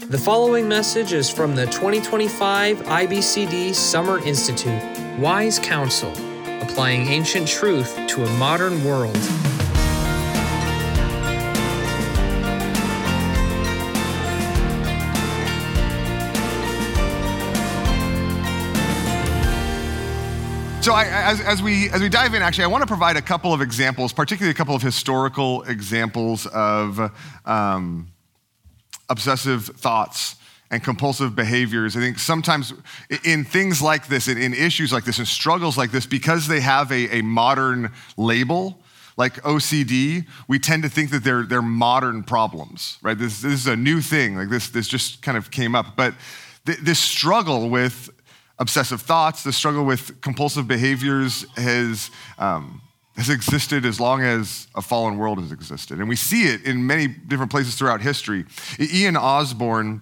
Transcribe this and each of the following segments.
The following message is from the 2025 IBCD Summer Institute, Wise Counsel, applying ancient truth to a modern world. So as we dive in, actually, I want to provide a couple of examples, particularly a couple of historical examples of obsessive thoughts and compulsive behaviors. I think sometimes in things like this, in issues like this, in struggles like this, because they have a modern label, like OCD, we tend to think that they're modern problems, right? This is a new thing, like this just kind of came up. But this struggle with obsessive thoughts, the struggle with compulsive behaviors has existed as long as a fallen world has existed. And we see it in many different places throughout history. Ian Osborne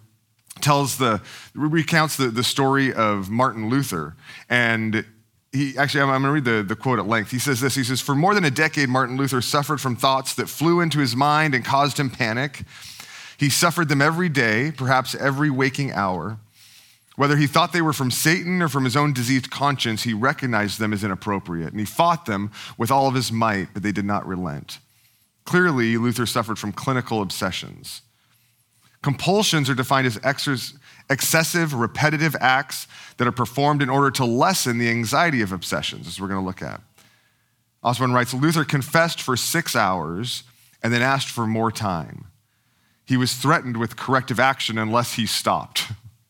recounts the story of Martin Luther. And I'm going to read the quote at length. He says this, he says, "For more than a decade, Martin Luther suffered from thoughts that flew into his mind and caused him panic. He suffered them every day, perhaps every waking hour. Whether he thought they were from Satan or from his own diseased conscience, he recognized them as inappropriate, and he fought them with all of his might, but they did not relent. Clearly, Luther suffered from clinical obsessions. Compulsions are defined as excessive, repetitive acts that are performed in order to lessen the anxiety of obsessions, as we're going to look at." Osborne writes, "Luther confessed for 6 hours and then asked for more time. He was threatened with corrective action unless he stopped."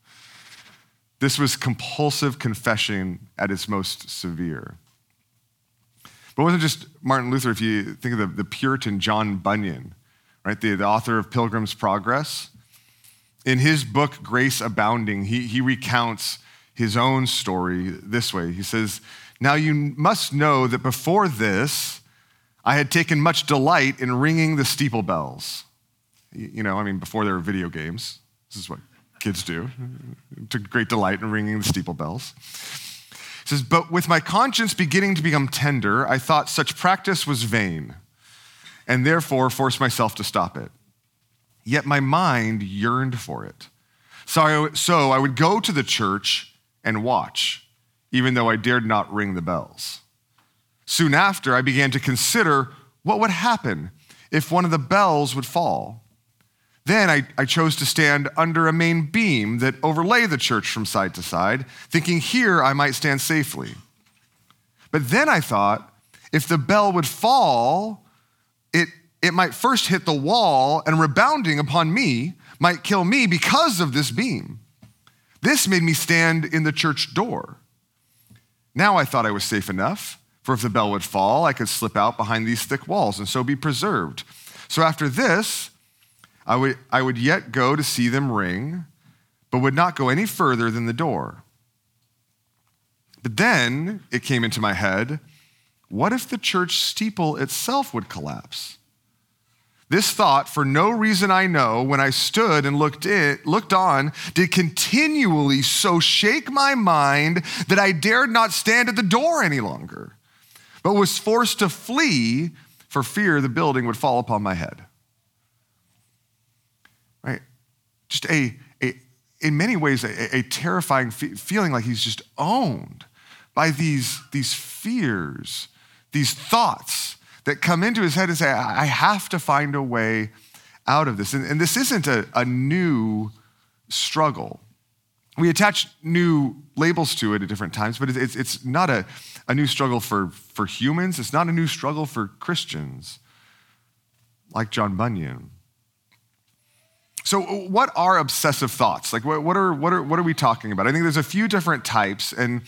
This was compulsive confession at its most severe. But it wasn't just Martin Luther. If you think of the Puritan John Bunyan, right, the author of Pilgrim's Progress, in his book, Grace Abounding, he recounts his own story this way. He says, "Now you must know that before this, I had taken much delight in ringing the steeple bells." Before there were video games. This is what kids do. Took great delight in ringing the steeple bells. He says, "But with my conscience beginning to become tender, I thought such practice was vain, and therefore forced myself to stop it. Yet my mind yearned for it. So I would go to the church and watch, even though I dared not ring the bells. Soon after, I began to consider what would happen if one of the bells would fall. Then I chose to stand under a main beam that overlay the church from side to side, thinking here I might stand safely. But then I thought, if the bell would fall, it might first hit the wall and rebounding upon me might kill me because of this beam. This made me stand in the church door. Now I thought I was safe enough, for if the bell would fall, I could slip out behind these thick walls and so be preserved. So after this, I would yet go to see them ring, but would not go any further than the door. But then it came into my head, what if the church steeple itself would collapse? This thought, for no reason I know, when I stood and looked on, did continually so shake my mind that I dared not stand at the door any longer, but was forced to flee for fear the building would fall upon my head." Right? Just in many ways, a terrifying feeling like he's just owned by these fears, these thoughts that come into his head and say, I have to find a way out of this. And this isn't a new struggle. We attach new labels to it at different times, but it's not a new struggle for humans. It's not a new struggle for Christians, like John Bunyan. So what are obsessive thoughts? Like what are we talking about? I think there's a few different types, and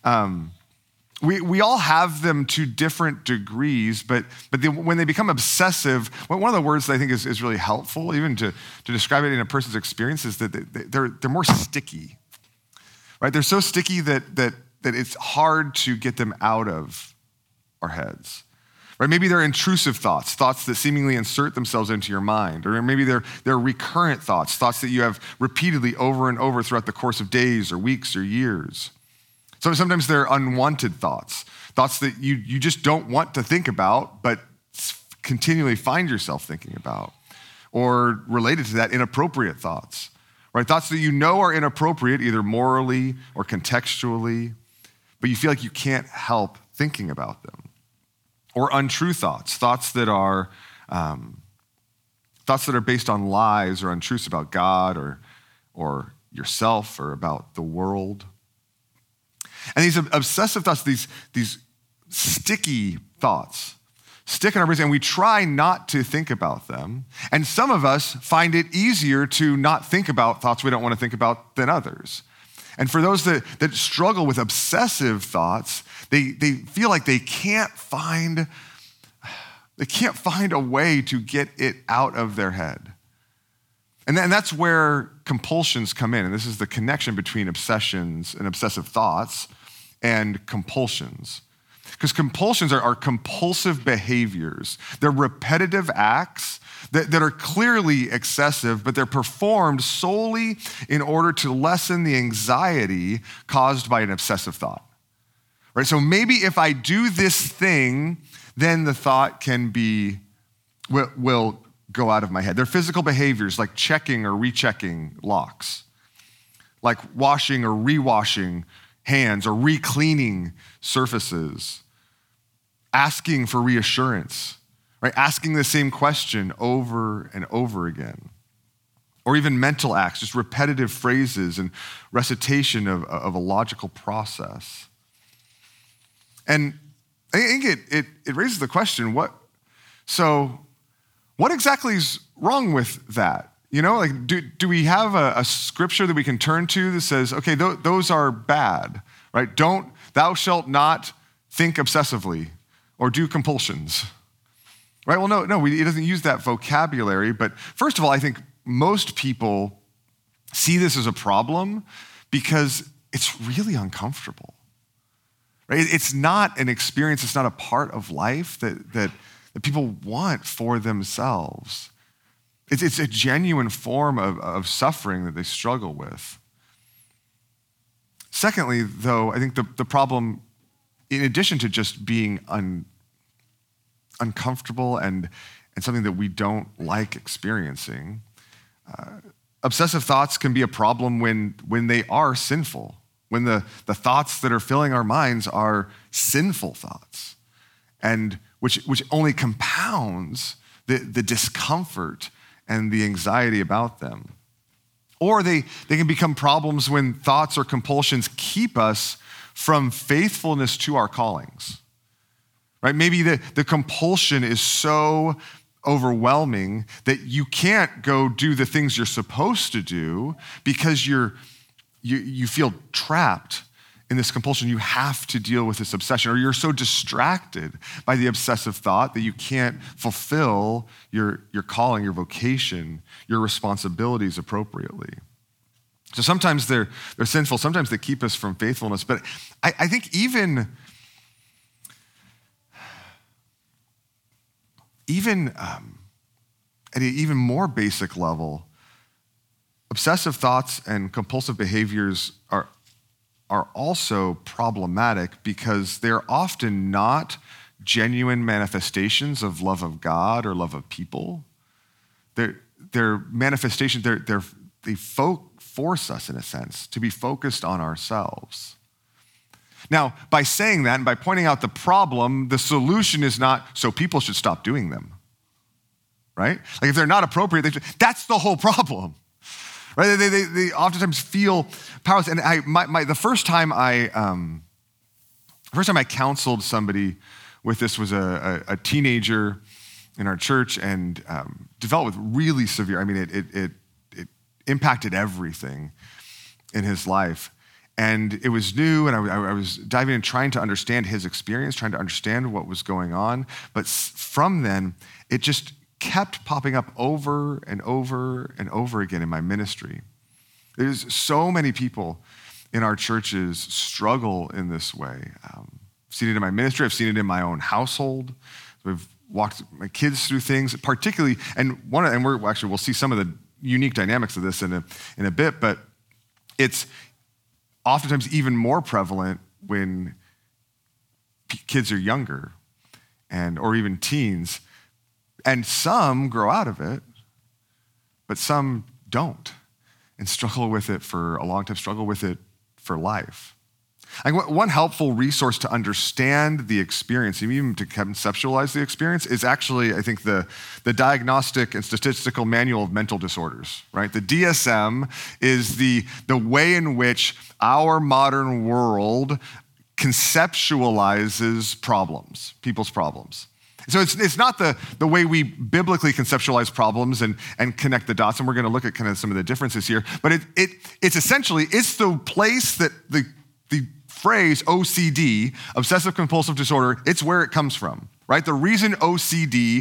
we all have them to different degrees, but when they become obsessive, one of the words that I think is really helpful, even to describe it in a person's experience, is that they're more sticky, right? They're so sticky that it's hard to get them out of our heads. Right? Maybe they're intrusive thoughts that seemingly insert themselves into your mind. Or maybe they're recurrent thoughts that you have repeatedly over and over throughout the course of days or weeks or years. So sometimes they're unwanted thoughts that you just don't want to think about, but continually find yourself thinking about. Or related to that, inappropriate thoughts. right? Thoughts that you know are inappropriate, either morally or contextually, but you feel like you can't help thinking about them. Or untrue thoughts that are based on lies or untruths about God or yourself or about the world. And these obsessive thoughts, these sticky thoughts, stick in our brains, and we try not to think about them. And some of us find it easier to not think about thoughts we don't want to think about than others. And for those that struggle with obsessive thoughts, they feel like they can't find a way to get it out of their head. And that's where compulsions come in. And this is the connection between obsessions and obsessive thoughts and compulsions. Because compulsions are compulsive behaviors. They're repetitive acts that are clearly excessive, but they're performed solely in order to lessen the anxiety caused by an obsessive thought. Right? So maybe if I do this thing, then the thought will go out of my head. They're physical behaviors like checking or rechecking locks, like washing or rewashing hands or re-cleaning surfaces, asking for reassurance, right? Asking the same question over and over again. Or even mental acts, just repetitive phrases and recitation of a logical process. And I think it raises the question, what exactly is wrong with that? You know, like do we have a scripture that we can turn to that says, okay, those are bad, right? Thou shalt not think obsessively or do compulsions, right? Well, no, it doesn't use that vocabulary. But first of all, I think most people see this as a problem because it's really uncomfortable, right? It's not an experience, it's not a part of life that people want for themselves. It's a genuine form of suffering that they struggle with. Secondly, though, I think the problem, in addition to just being uncomfortable and something that we don't like experiencing, obsessive thoughts can be a problem when they are sinful, when the thoughts that are filling our minds are sinful thoughts, and which only compounds the discomfort and the anxiety about them. Or they can become problems when thoughts or compulsions keep us from faithfulness to our callings, right? Maybe the compulsion is so overwhelming that you can't go do the things you're supposed to do because you feel trapped in this compulsion. You have to deal with this obsession, or you're so distracted by the obsessive thought that you can't fulfill your calling, your vocation, your responsibilities appropriately. So sometimes they're sinful, sometimes they keep us from faithfulness, but I think even at an even more basic level, obsessive thoughts and compulsive behaviors are also problematic because they're often not genuine manifestations of love of God or love of people. They're manifestations, they force us, in a sense, to be focused on ourselves. Now, by saying that and by pointing out the problem, the solution is not so people should stop doing them, right? Like if they're not appropriate, that's the whole problem. Right? They oftentimes feel powerless. And the first time I counseled somebody with this was a teenager in our church and developed with really severe. I mean, it impacted everything in his life, and it was new. And I was diving in, trying to understand his experience, trying to understand what was going on. But from then, it just kept popping up over and over and over again in my ministry. There's so many people in our churches struggle in this way. I've seen it in my ministry. I've seen it in my own household. We've walked my kids through things, particularly, we'll see some of the unique dynamics of this in a bit, but it's oftentimes even more prevalent when kids are younger or even teens. And some grow out of it, but some don't. and struggle with it for a long time, struggle with it for life. One helpful resource to understand the experience, even to conceptualize the experience, is actually, I think, the Diagnostic and Statistical Manual of Mental Disorders, right? The DSM is the way in which our modern world conceptualizes problems, people's problems. So it's not the way we biblically conceptualize problems and connect the dots, and we're going to look at kind of some of the differences here, but it's essentially, it's the place that the phrase OCD, obsessive compulsive disorder, it's where it comes from, right? The reason OCD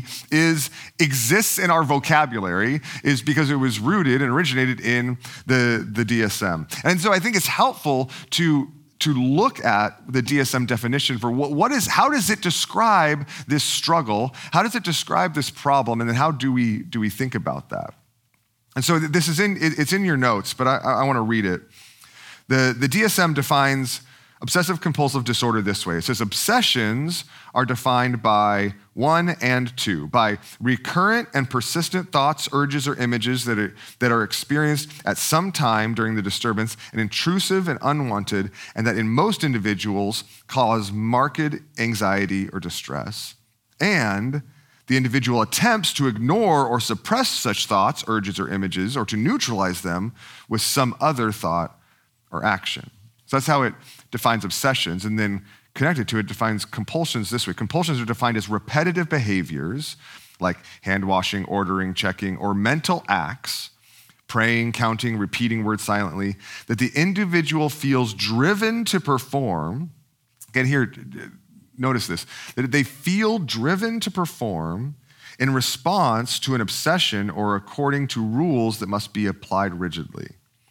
exists in our vocabulary is because it was rooted and originated in the DSM. And so I think it's helpful to look at the DSM definition for how does it describe this struggle? How does it describe this problem? And then how do we think about that? And so it's in your notes, but I want to read it. The DSM defines obsessive compulsive disorder this way. It says obsessions are defined by 1 and 2, by recurrent and persistent thoughts, urges, or images that are experienced at some time during the disturbance and intrusive and unwanted, and that in most individuals cause marked anxiety or distress. And the individual attempts to ignore or suppress such thoughts, urges, or images, or to neutralize them with some other thought or action. So that's how it defines obsessions, and then connected to it defines compulsions this way. Compulsions are defined as repetitive behaviors like hand washing, ordering, checking, or mental acts, praying, counting, repeating words silently, that the individual feels driven to perform. Again, here, notice this, that they feel driven to perform in response to an obsession or according to rules that must be applied rigidly.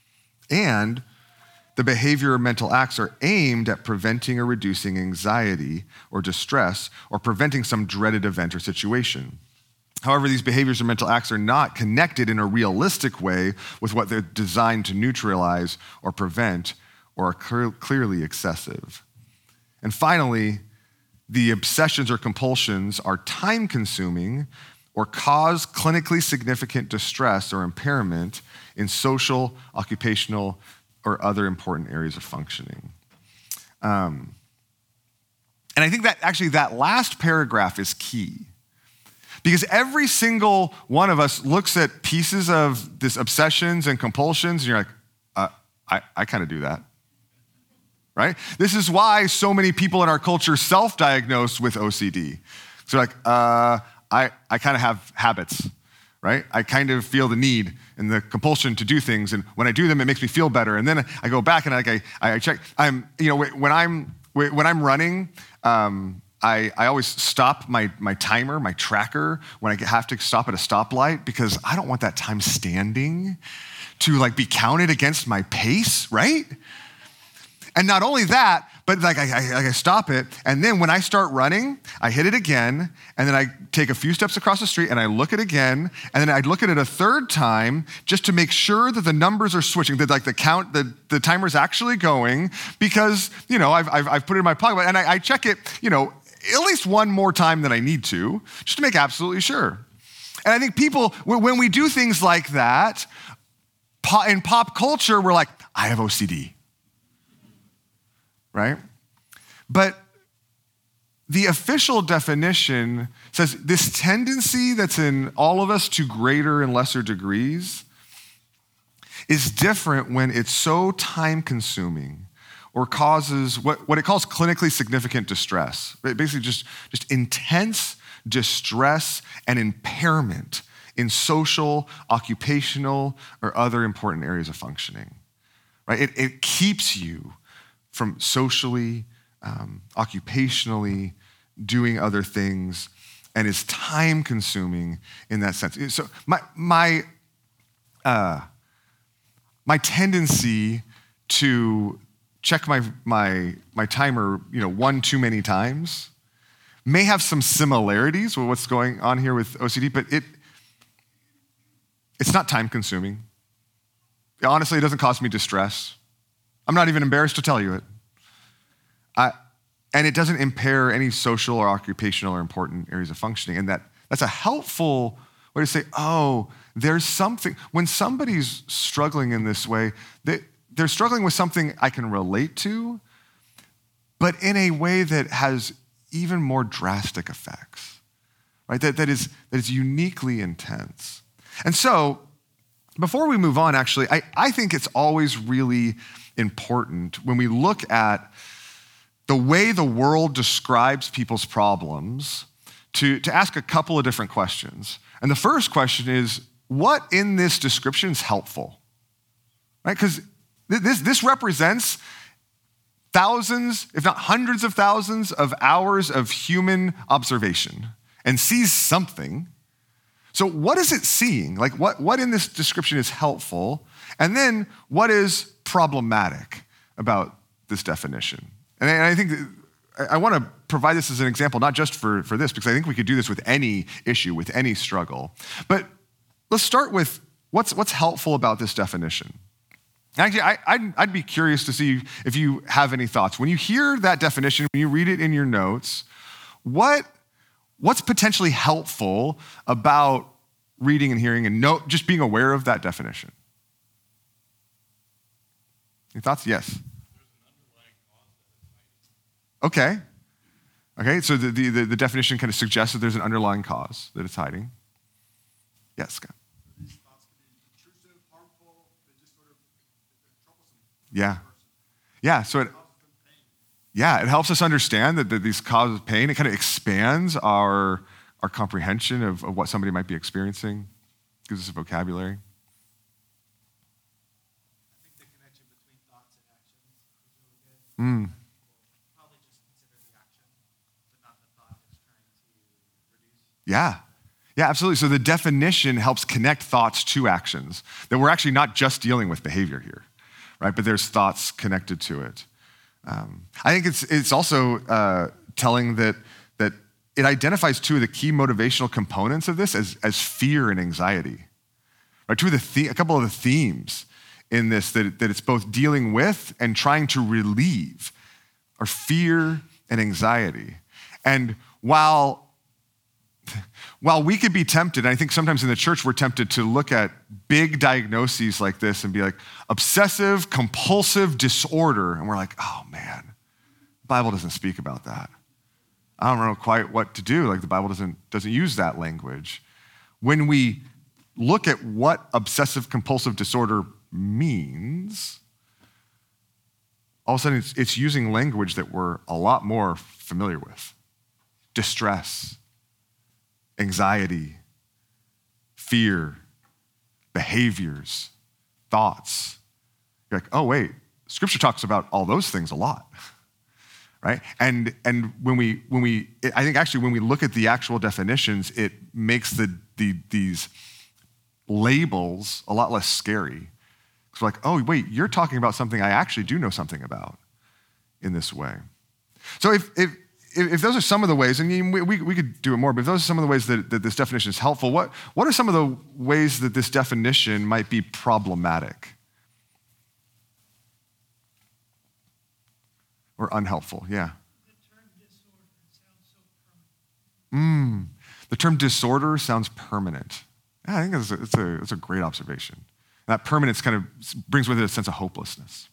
And the behavior or mental acts are aimed at preventing or reducing anxiety or distress or preventing some dreaded event or situation. However, these behaviors or mental acts are not connected in a realistic way with what they're designed to neutralize or prevent or are clearly excessive. And finally, the obsessions or compulsions are time-consuming or cause clinically significant distress or impairment in social, occupational, or other important areas of functioning. And I think that actually that last paragraph is key, because every single one of us looks at pieces of this obsessions and compulsions, and you're like, I kind of do that, right? This is why so many people in our culture self-diagnose with OCD. So like, I kind of have habits, right? I kind of feel the need and the compulsion to do things, and when I do them, it makes me feel better. And then I go back and I check. When I'm running, I always stop my timer, my tracker, when I have to stop at a stoplight, because I don't want that time standing to like be counted against my pace, right? And not only that, but like I stop it, and then when I start running, I hit it again, and then I take a few steps across the street, and I look at it again, and then I look at it a third time just to make sure that the numbers are switching, that like the count, the timer's actually going, because I've put it in my pocket, and I check it at least one more time than I need to, just to make absolutely sure. And I think people, when we do things like that, in pop culture, we're like, I have OCD. Right? But the official definition says this tendency that's in all of us to greater and lesser degrees is different when it's so time-consuming or causes what it calls clinically significant distress. Basically just intense distress and impairment in social, occupational, or other important areas of functioning. Right? It keeps you from socially, occupationally, doing other things, and is time-consuming in that sense. So my tendency to check my timer, one too many times, may have some similarities with what's going on here with OCD, but it's not time-consuming. Honestly, it doesn't cause me distress. I'm not even embarrassed to tell you it. And it doesn't impair any social or occupational or important areas of functioning. And that's a helpful Or to say, oh, there's something, when somebody's struggling in this way, they're struggling with something I can relate to, but in a way that has even more drastic effects, right? That is uniquely intense. And so, before we move on, actually, I think it's always really important when we look at the way the world describes people's problems to ask a couple of different questions. And the first question is, what in this description is helpful? Right? Because this represents thousands, if not hundreds of thousands of hours of human observation and sees something. So what is it seeing? Like what in this description is helpful? And then what is problematic about this definition? And I think I want to provide this as an example, not just for this, because I think we could do this with any issue, with any struggle. But let's start with what's helpful about this definition. Actually, I'd be curious to see if you have any thoughts. When you hear that definition, when you read it in your notes, what's potentially helpful about reading and hearing and just being aware of that definition? Any thoughts? Yes. Okay, so the definition kind of suggests that there's an underlying cause that it's hiding. Yes, Scott. These thoughts can be intrusive, harmful, they just sort of troublesome. Yeah, so it helps us understand that these causes pain. It kind of expands our comprehension of what somebody might be experiencing, gives us a vocabulary. I think the connection between thoughts and actions is really good. Probably just consider the action, but not the thought that's trying to reduce. Yeah, absolutely. So the definition helps connect thoughts to actions, that we're actually not just dealing with behavior here, right? But there's thoughts connected to it. I think it's also telling that it identifies two of the key motivational components of this as fear and anxiety, right? A couple of the themes in this that it's both dealing with and trying to relieve are fear and anxiety. And while we could be tempted, and I think sometimes in the church we're tempted to look at big diagnoses like this and be like, obsessive compulsive disorder, and we're like, oh man, the Bible doesn't speak about that. I don't know quite what to do. Like the Bible doesn't use that language. When we look at what obsessive compulsive disorder means, all of a sudden it's using language that we're a lot more familiar with. Distress, anxiety, fear, behaviors, thoughts. You're like, oh wait, Scripture talks about all those things a lot, right? And when we I think actually when we look at the actual definitions, it makes these labels a lot less scary. It's like, oh wait, you're talking about something I actually do know something about in this way. So if those are some of the ways, and we could do it more, but if those are some of the ways that this definition is helpful, what are some of the ways that this definition might be problematic or unhelpful? Yeah. The term disorder sounds so permanent. The term disorder sounds permanent. Yeah, I think it's a great observation. That permanence kind of brings with it a sense of hopelessness.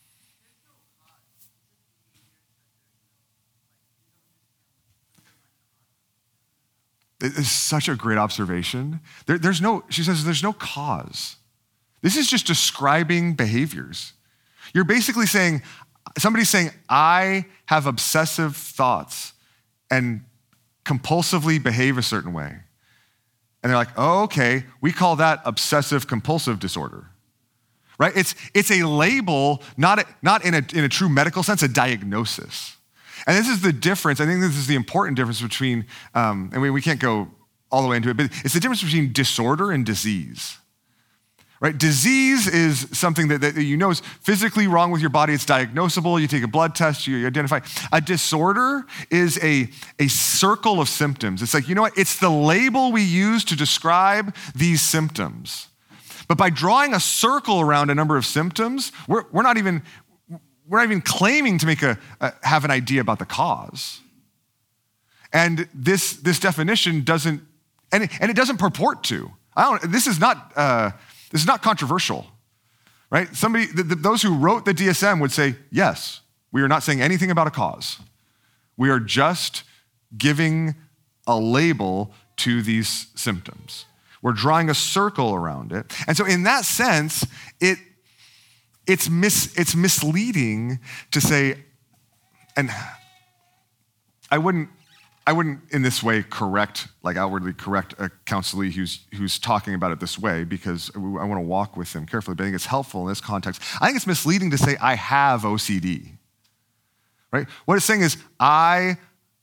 It's such a great observation. She says there's no cause. This is just describing behaviors. You're basically saying, somebody's saying, I have obsessive thoughts and compulsively behave a certain way. And they're like, oh, okay, we call that obsessive compulsive disorder, right? It's a label, not in a true medical sense, a diagnosis. And this is the difference. I think this is the important difference between, and we can't go all the way into it, but it's the difference between disorder and disease, right? Disease is something that you know is physically wrong with your body. It's diagnosable. You take a blood test, you identify. A disorder is a circle of symptoms. It's like, you know what? It's the label we use to describe these symptoms. But by drawing a circle around a number of symptoms, we're not even claiming to have an idea about the cause. And this definition doesn't And it doesn't purport to. This is not controversial, right? Those who wrote the DSM would say, yes, we are not saying anything about a cause. We are just giving a label to these symptoms. We're drawing a circle around it. And so in that sense, it's misleading to say, and I wouldn't in this way outwardly correct a counselee who's talking about it this way, because I want to walk with them carefully, but I think it's helpful in this context. I think it's misleading to say, I have OCD, right? What it's saying is, I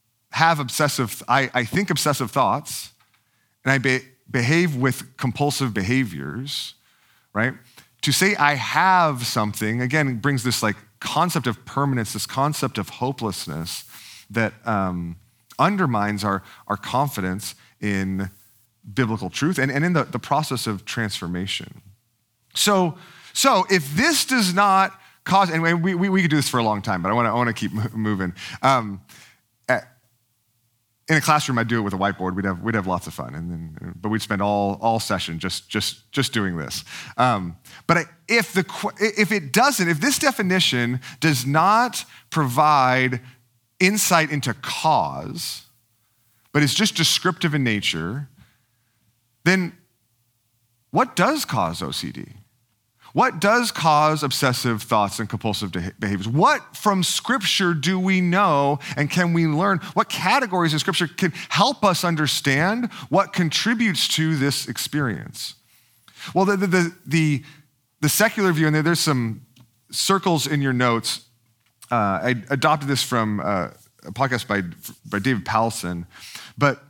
think obsessive thoughts, and I behave with compulsive behaviors, right? To say I have something, again, brings this concept of permanence, this concept of hopelessness that undermines our confidence in biblical truth and in the process of transformation. So if this does not cause, and we could do this for a long time, but I want to keep moving. In a classroom, I'd do it with a whiteboard. We'd have lots of fun, but we'd spend all session just doing this. But if this definition does not provide insight into cause, but is just descriptive in nature, then what does cause OCD? What does cause obsessive thoughts and compulsive behaviors? What from Scripture do we know and can we learn? What categories in Scripture can help us understand what contributes to this experience? Well, the secular view, and there's some circles in your notes. I adopted this from a podcast by David Powlison, but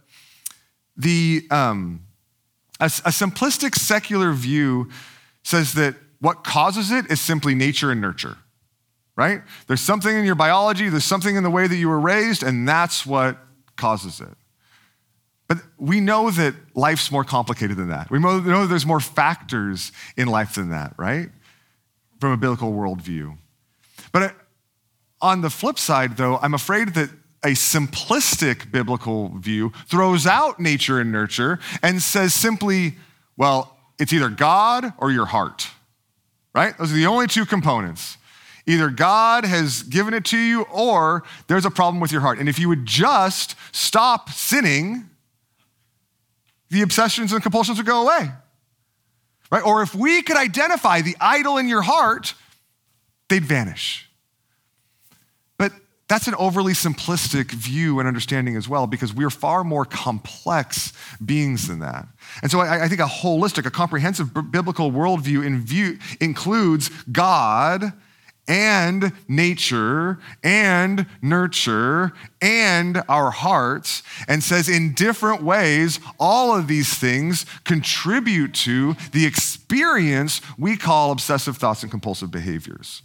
a simplistic secular view says that what causes it is simply nature and nurture, right? There's something in your biology, there's something in the way that you were raised, and that's what causes it. But we know that life's more complicated than that. We know that there's more factors in life than that, right? From a biblical worldview. But on the flip side, though, I'm afraid that a simplistic biblical view throws out nature and nurture and says simply, well, it's either God or your heart, right? Those are the only two components. Either God has given it to you or there's a problem with your heart. And if you would just stop sinning, the obsessions and compulsions would go away, right? Or if we could identify the idol in your heart, they'd vanish. But that's an overly simplistic view and understanding as well, because we're far more complex beings than that. And so I think a comprehensive biblical worldview includes God and nature and nurture and our hearts, and says in different ways, all of these things contribute to the experience we call obsessive thoughts and compulsive behaviors.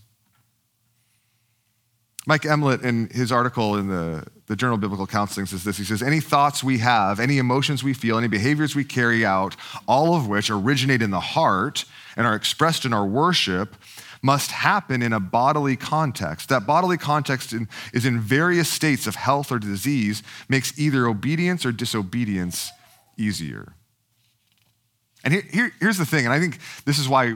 Mike Emlet, in his article in the Journal of Biblical Counseling, says this. He says, any thoughts we have, any emotions we feel, any behaviors we carry out, all of which originate in the heart and are expressed in our worship, must happen in a bodily context. That bodily context is in various states of health or disease, makes either obedience or disobedience easier. And here's the thing, and I think this is why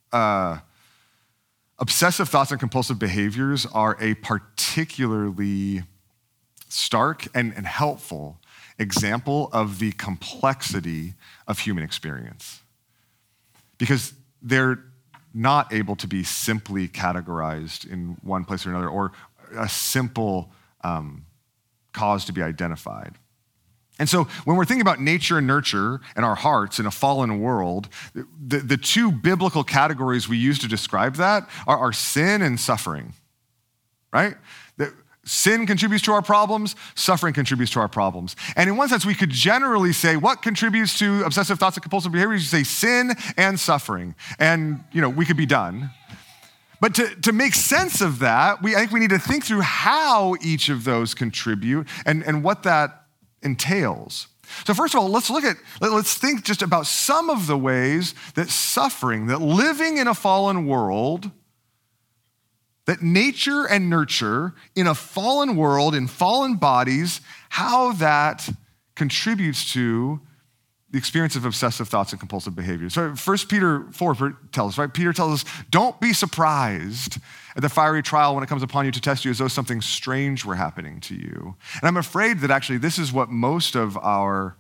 obsessive thoughts and compulsive behaviors are a particularly stark and helpful example of the complexity of human experience. Because they're not able to be simply categorized in one place or another, or a simple cause to be identified. And so when we're thinking about nature and nurture and our hearts in a fallen world, the two biblical categories we use to describe that are sin and suffering, right? Sin contributes to our problems, suffering contributes to our problems. And in one sense, we could generally say what contributes to obsessive thoughts and compulsive behaviors? You say sin and suffering, and we could be done. But to make sense of that, I think we need to think through how each of those contribute and what that entails. So first of all, let's think just about some of the ways that suffering, that living in a fallen world, that nature and nurture in a fallen world, in fallen bodies, how that contributes to the experience of obsessive thoughts and compulsive behaviors. So 1 Peter 4 tells us, right? Peter tells us, don't be surprised at the fiery trial when it comes upon you to test you as though something strange were happening to you. And I'm afraid that actually this is what most of our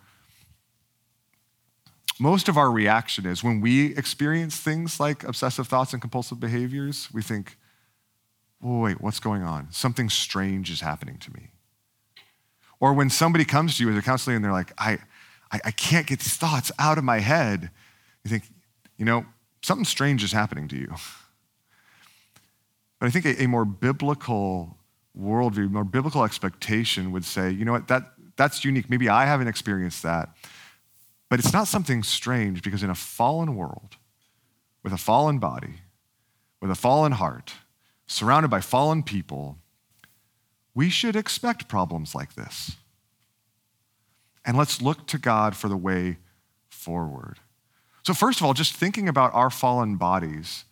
reaction is when we experience things like obsessive thoughts and compulsive behaviors. We think, oh, wait, what's going on? Something strange is happening to me. Or when somebody comes to you as a counselor and they're like, I can't get these thoughts out of my head, you think, something strange is happening to you. But I think a more biblical worldview, more biblical expectation would say, you know what, that's unique. Maybe I haven't experienced that. But it's not something strange because in a fallen world, with a fallen body, with a fallen heart, surrounded by fallen people, we should expect problems like this. And let's look to God for the way forward. So first of all, just thinking about our fallen bodies,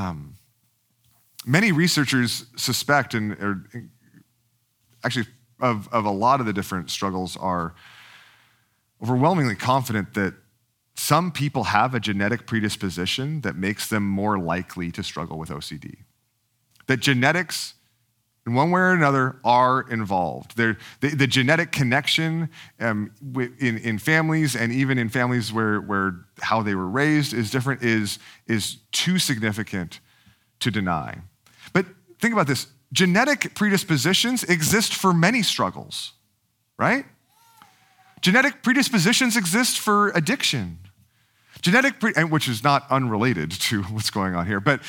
many researchers suspect, and actually of a lot of the different struggles are overwhelmingly confident that some people have a genetic predisposition that makes them more likely to struggle with OCD. That genetics, in one way or another, are involved. The genetic connection in families, and even in families where how they were raised is different, is too significant to deny. But think about this. Genetic predispositions exist for many struggles, right? Genetic predispositions exist for addiction. Which is not unrelated to what's going on here, but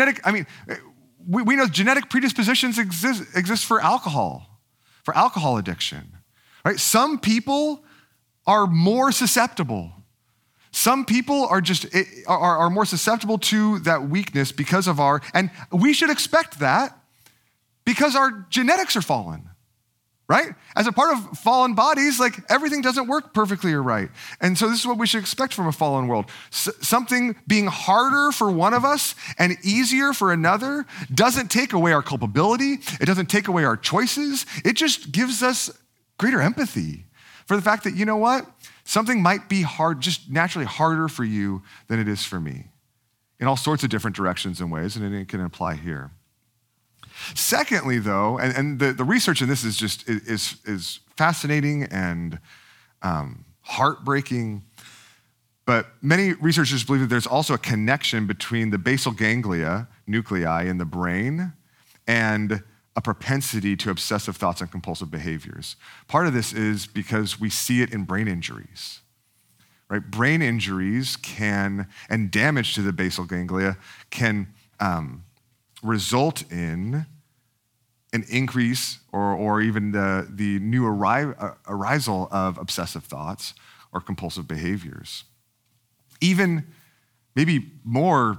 we know genetic predispositions exist for alcohol addiction, right? Some people are more susceptible. Some people are more susceptible to that weakness because of and we should expect that because our genetics are fallen, right? As a part of fallen bodies, like everything doesn't work perfectly or right. And so this is what we should expect from a fallen world. Something being harder for one of us and easier for another doesn't take away our culpability. It doesn't take away our choices. It just gives us greater empathy for the fact that, you know what? Something might be hard, just naturally harder for you than it is for me in all sorts of different directions and ways, and it can apply here. Secondly, though, and the research in this is fascinating and heartbreaking, but many researchers believe that there's also a connection between the basal ganglia nuclei in the brain and a propensity to obsessive thoughts and compulsive behaviors. Part of this is because we see it in brain injuries, right? Brain injuries and damage to the basal ganglia can result in an increase or even the new arisal of obsessive thoughts or compulsive behaviors. Even maybe more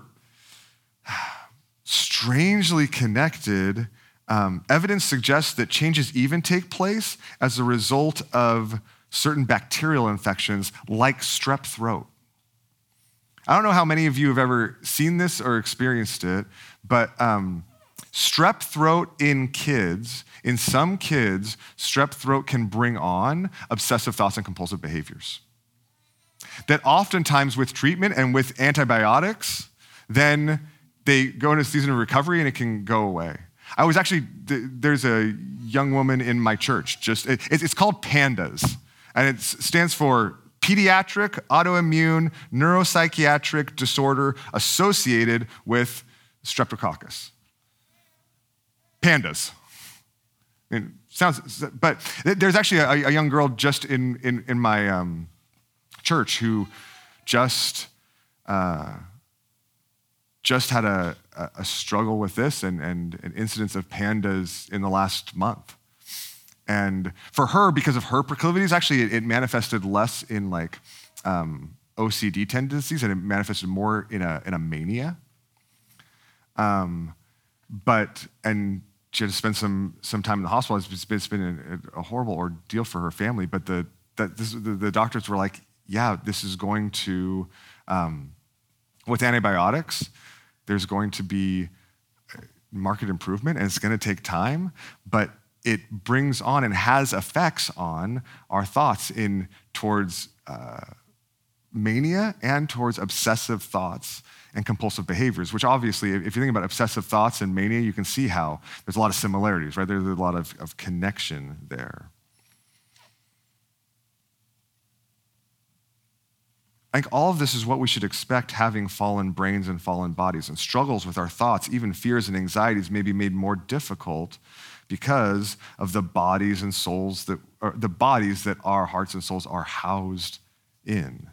strangely connected, evidence suggests that changes even take place as a result of certain bacterial infections like strep throat. I don't know how many of you have ever seen this or experienced it, but strep throat in some kids, strep throat can bring on obsessive thoughts and compulsive behaviors. That oftentimes with treatment and with antibiotics, then they go into a season of recovery and it can go away. There's a young woman in my church, it's called PANDAS, and it stands for Pediatric Autoimmune Neuropsychiatric Disorder Associated with Streptococcus. PANDAS. But there's actually a young girl just in my church who just had a struggle with this and an incidence of PANDAS in the last month. And for her, because of her proclivities, actually it manifested less in like OCD tendencies, and it manifested more in a mania. And she had to spend some time in the hospital. It's been a horrible ordeal for her family. But the doctors were like, yeah, this is going to, with antibiotics, there's going to be marked improvement, and it's going to take time, but it brings on and has effects on our thoughts towards mania and towards obsessive thoughts and compulsive behaviors, which obviously, if you think about obsessive thoughts and mania, you can see how there's a lot of similarities, right? There's a lot of connection there. I think all of this is what we should expect having fallen brains and fallen bodies. And struggles with our thoughts, even fears and anxieties, may be made more difficult because of the bodies and souls that our hearts and souls are housed in.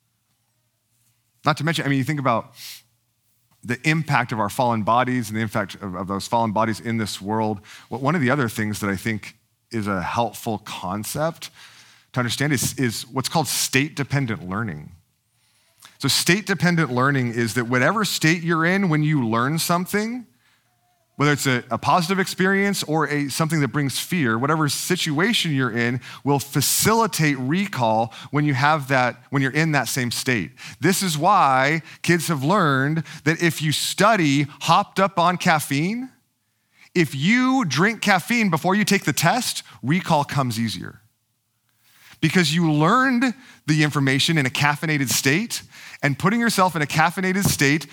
Not to mention, you think about the impact of our fallen bodies and the impact of those fallen bodies in this world. One of the other things that I think is a helpful concept to understand is what's called state-dependent learning. So state-dependent learning is that whatever state you're in when you learn something, whether it's a positive experience or something that brings fear, whatever situation you're in will facilitate recall when you're in that same state. This is why kids have learned that if you study hopped up on caffeine, if you drink caffeine before you take the test, recall comes easier. Because you learned the information in a caffeinated state, and putting yourself in a caffeinated state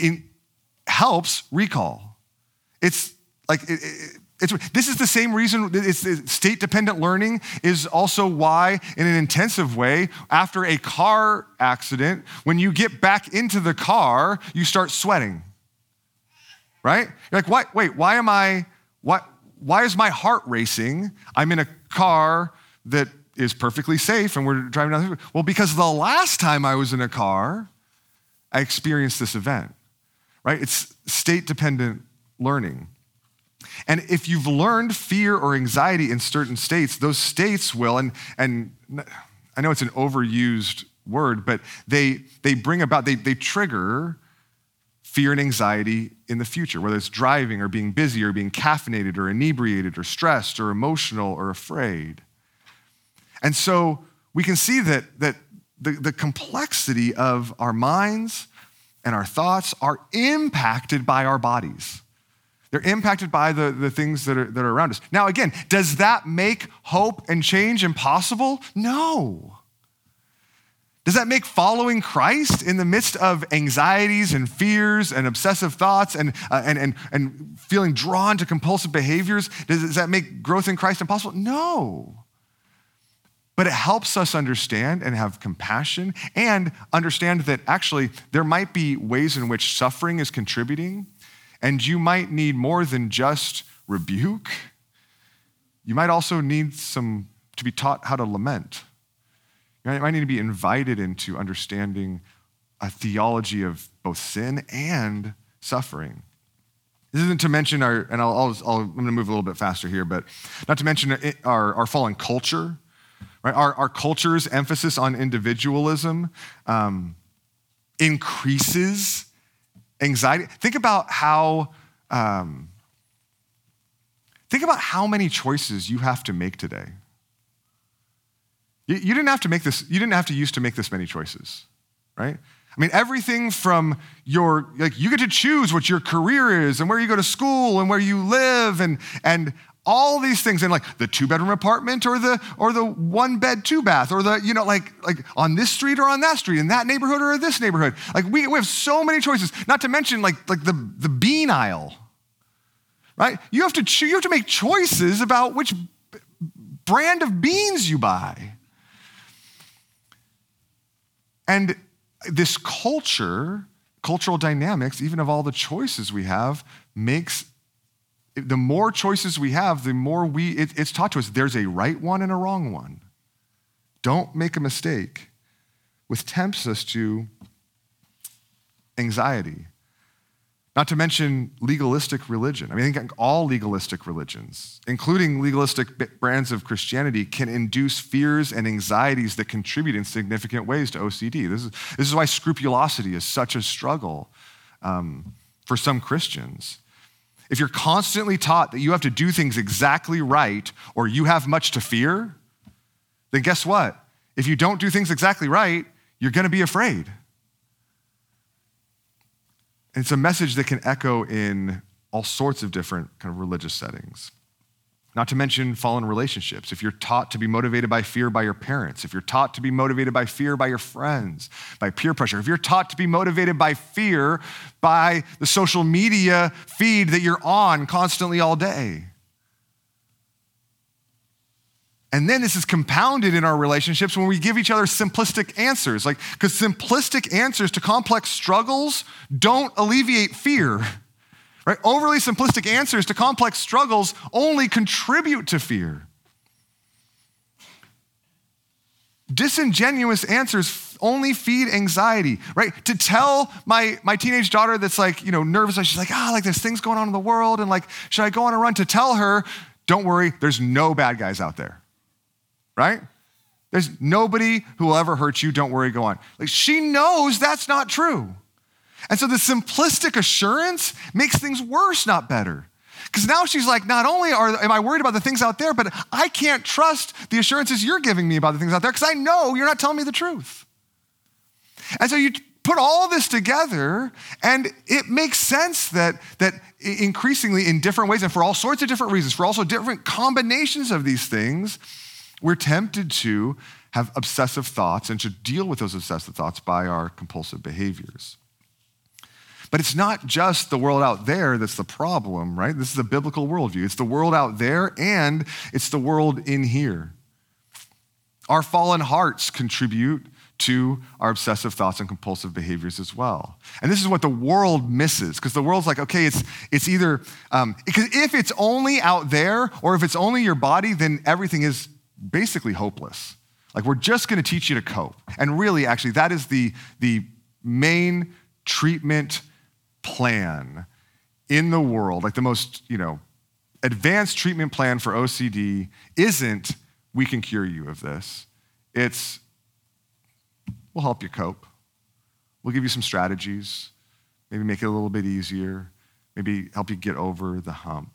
helps recall. This is the same reason state-dependent learning is also why, in an intensive way, after a car accident, when you get back into the car, you start sweating, right? You're like, why is my heart racing? I'm in a car that is perfectly safe and we're driving down the street. Well, because the last time I was in a car, I experienced this event, right? It's state-dependent learning. And if you've learned fear or anxiety in certain states, those states will, and I know it's an overused word, but they bring about, they trigger fear and anxiety in the future, whether it's driving or being busy or being caffeinated or inebriated or stressed or emotional or afraid. And so we can see that the complexity of our minds and our thoughts are impacted by our bodies. They're impacted by the things that are around us. Now, again, does that make hope and change impossible? No. Does that make following Christ in the midst of anxieties and fears and obsessive thoughts and feeling drawn to compulsive behaviors, does that make growth in Christ impossible? No. But it helps us understand and have compassion and understand that actually there might be ways in which suffering is contributing, and you might need more than just rebuke. You might also need to be taught how to lament. You might need to be invited into understanding a theology of both sin and suffering. This isn't to mention I'm going to move a little bit faster here, but not to mention our fallen culture. Right? Our culture's emphasis on individualism increases anxiety. Think about how many choices you have to make today. You didn't have to make this. You didn't have to used to make this many choices, right? Everything from you get to choose what your career is and where you go to school and where you live and all these things, and like the 2-bedroom apartment or the 1-bed 2-bath or like on this street or on that street, in that neighborhood or this neighborhood. Like we have so many choices. Not to mention like the bean aisle, right? You have to make choices about which brand of beans you buy. And this cultural dynamics, even of all the choices we have, the more choices we have, the more it's taught to us there's a right one and a wrong one. Don't make a mistake, which tempts us to anxiety. Not to mention legalistic religion. I think all legalistic religions, including legalistic brands of Christianity, can induce fears and anxieties that contribute in significant ways to OCD. This is why scrupulosity is such a struggle for some Christians. If you're constantly taught that you have to do things exactly right or you have much to fear, then guess what? If you don't do things exactly right, you're going to be afraid. And it's a message that can echo in all sorts of different kind of religious settings. not to mention fallen relationships. If you're taught to be motivated by fear by your parents, if you're taught to be motivated by fear by your friends, by peer pressure, if you're taught to be motivated by fear by the social media feed that you're on constantly all day. And then this is compounded in our relationships when we give each other simplistic answers. Because simplistic answers to complex struggles don't alleviate fear. Right? Overly simplistic answers to complex struggles only contribute to fear. Disingenuous answers only feed anxiety, right? To tell my teenage daughter that's nervous, she's like, there's things going on in the world, and should I go on a run? To tell her, don't worry, there's no bad guys out there, right? There's nobody who will ever hurt you, don't worry, go on. She knows that's not true. And so the simplistic assurance makes things worse, not better. Because now she's like, not only am I worried about the things out there, but I can't trust the assurances you're giving me about the things out there because I know you're not telling me the truth. And so you put all this together, and it makes sense that increasingly in different ways and for all sorts of different reasons, for also different combinations of these things, we're tempted to have obsessive thoughts and to deal with those obsessive thoughts by our compulsive behaviors. But it's not just the world out there that's the problem, right? This is a biblical worldview. It's the world out there and it's the world in here. Our fallen hearts contribute to our obsessive thoughts and compulsive behaviors as well. And this is what the world misses, because the world's like, okay, it's either, because if it's only out there or if it's only your body, then everything is basically hopeless. We're just gonna teach you to cope. And really, actually, that is the main treatment plan in the world, the most, advanced treatment plan for OCD isn't, we can cure you of this. It's, we'll help you cope. We'll give you some strategies, maybe make it a little bit easier, maybe help you get over the hump.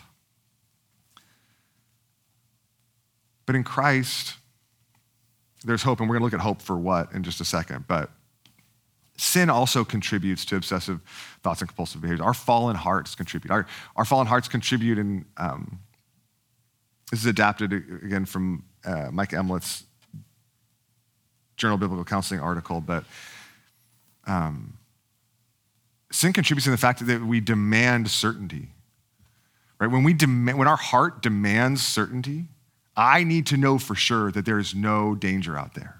But in Christ, there's hope, and we're gonna look at hope for what in just a second, but sin also contributes to obsessive thoughts and compulsive behaviors. Our fallen hearts contribute. Our fallen hearts contribute, and this is adapted again from Mike Emlett's Journal of Biblical Counseling article, but sin contributes in the fact that we demand certainty, right? When our heart demands certainty, I need to know for sure that there is no danger out there.